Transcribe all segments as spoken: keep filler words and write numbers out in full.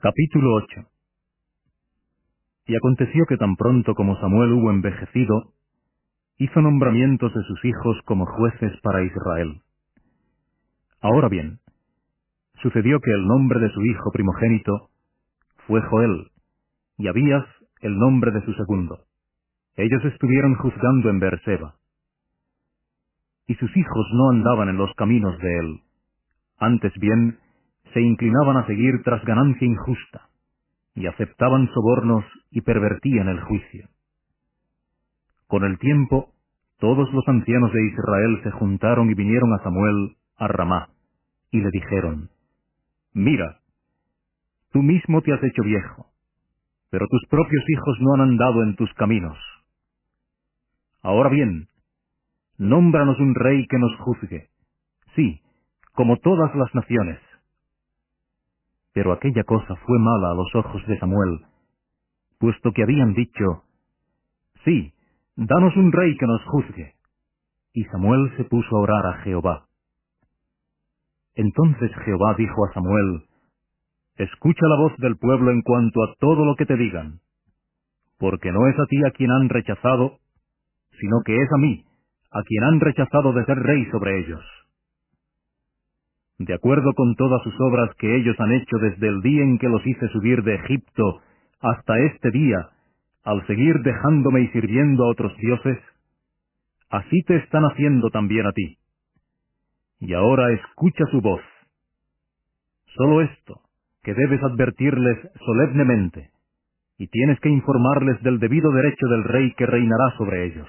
Capítulo ocho. Y aconteció que tan pronto como Samuel hubo envejecido, hizo nombramientos de sus hijos como jueces para Israel. Ahora bien, sucedió que el nombre de su hijo primogénito fue Joel, y Abías el nombre de su segundo. Ellos estuvieron juzgando en Beerseba. Y sus hijos no andaban en los caminos de él, antes bien se inclinaban a seguir tras ganancia injusta, y aceptaban sobornos y pervertían el juicio. Con el tiempo, todos los ancianos de Israel se juntaron y vinieron a Samuel a Ramá, y le dijeron: Mira, tú mismo te has hecho viejo, pero tus propios hijos no han andado en tus caminos. Ahora bien, nómbranos un rey que nos juzgue, sí, como todas las naciones. Pero aquella cosa fue mala a los ojos de Samuel, puesto que habían dicho: Sí, danos un rey que nos juzgue. Y Samuel se puso a orar a Jehová. Entonces Jehová dijo a Samuel: Escucha la voz del pueblo en cuanto a todo lo que te digan, porque no es a ti a quien han rechazado, sino que es a mí, a quien han rechazado de ser rey sobre ellos. De acuerdo con todas sus obras que ellos han hecho desde el día en que los hice subir de Egipto hasta este día, al seguir dejándome y sirviendo a otros dioses, así te están haciendo también a ti. Y ahora escucha su voz. Solo esto, que debes advertirles solemnemente, y tienes que informarles del debido derecho del rey que reinará sobre ellos.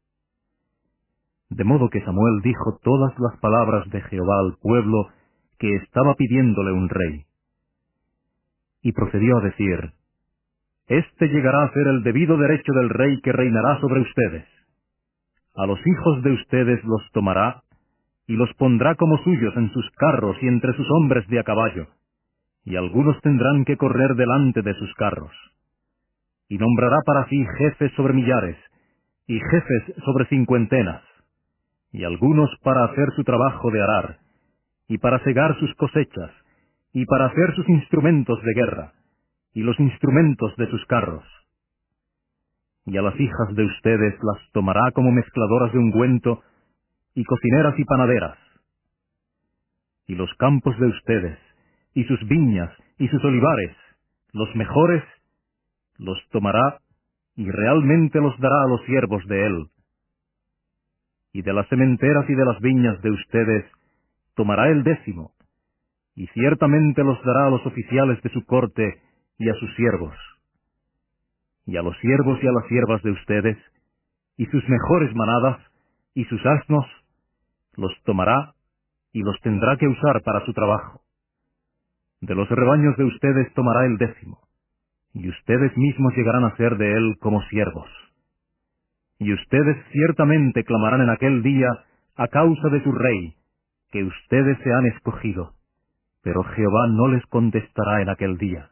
De modo que Samuel dijo todas las palabras de Jehová al pueblo que estaba pidiéndole un rey. Y procedió a decir: Este llegará a ser el debido derecho del rey que reinará sobre ustedes. A los hijos de ustedes los tomará, y los pondrá como suyos en sus carros y entre sus hombres de a caballo, y algunos tendrán que correr delante de sus carros. Y nombrará para sí jefes sobre millares, y jefes sobre cincuentenas, y algunos para hacer su trabajo de arar, y para segar sus cosechas, y para hacer sus instrumentos de guerra, y los instrumentos de sus carros. Y a las hijas de ustedes las tomará como mezcladoras de ungüento, y cocineras y panaderas. Y los campos de ustedes, y sus viñas, y sus olivares, los mejores, los tomará, y realmente los dará a los siervos de él. Y de las sementeras y de las viñas de ustedes tomará el décimo, y ciertamente los dará a los oficiales de su corte y a sus siervos. Y a los siervos y a las siervas de ustedes, y sus mejores manadas, y sus asnos, los tomará, y los tendrá que usar para su trabajo. De los rebaños de ustedes tomará el décimo, y ustedes mismos llegarán a ser de él como siervos. Y ustedes ciertamente clamarán en aquel día a causa de su rey, que ustedes se han escogido, pero Jehová no les contestará en aquel día.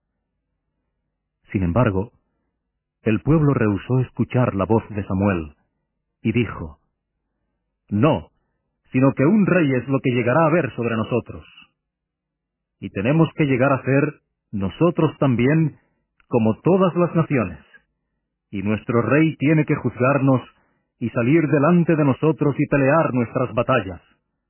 Sin embargo, el pueblo rehusó escuchar la voz de Samuel, y dijo: No, sino que un rey es lo que llegará a haber sobre nosotros. Y tenemos que llegar a ser, nosotros también, como todas las naciones, y nuestro rey tiene que juzgarnos y salir delante de nosotros y pelear nuestras batallas.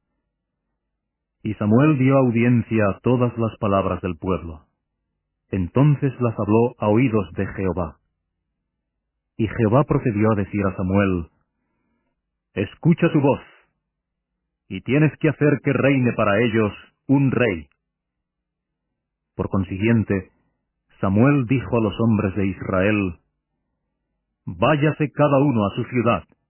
Y Samuel dio audiencia a todas las palabras del pueblo. Entonces las habló a oídos de Jehová. Y Jehová procedió a decir a Samuel: Escucha su voz, y tienes que hacer que reine para ellos un rey. Por consiguiente, Samuel dijo a los hombres de Israel: Váyase cada uno a su ciudad.